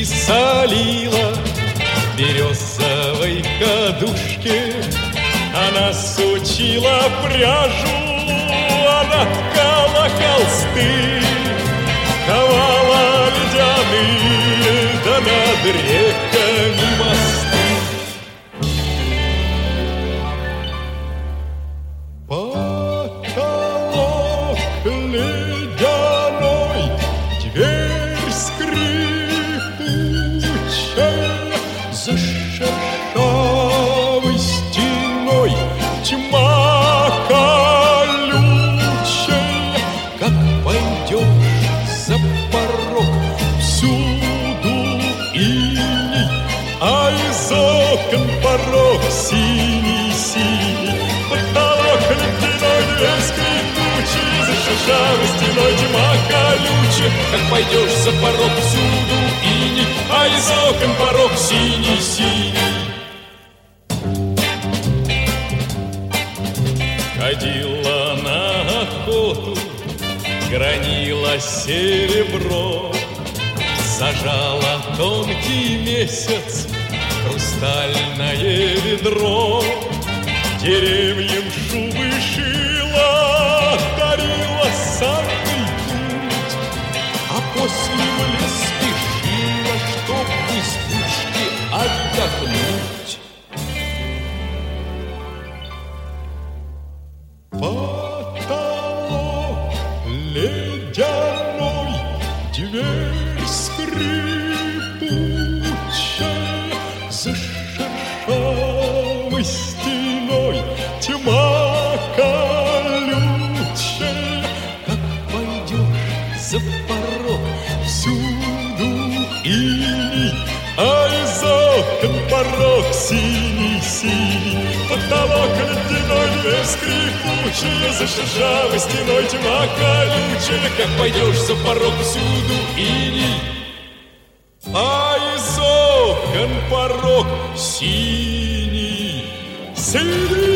солила в березовой кадушке. Она сучила пряжу, она ткала холсты, ковала ледяные, да над реками мосты. Потолок ледяной, дверь скрипучая, за шершавой стеной тьма колючая. Как пойдешь за порог, всюду иней, а из окон порог синий-синий. Потолок ледяной, дверь скрипучая, за шершавой стеной тьма колючая. Как пойдешь за порог, всюду иней, а из окон порог синий-синий. Ходила на охоту, гранила серебро, зажала тонкий месяц хрустальное ведро. Деревьям шубы шила, дарила санный путь, а после в лес спешила, чтоб в избушке отдохнуть. Потолок ледяной, дверь скрипучая, за шершавой стеной тьма колючая. Как пойдешь за порог, всюду иней, а из окон порог синий-синий. Потолок ледяной, дверь скрипучая, за шершавой стеной тьма колючая. Как пойдешь за порог, всюду иней, а из окон порог синий-синий.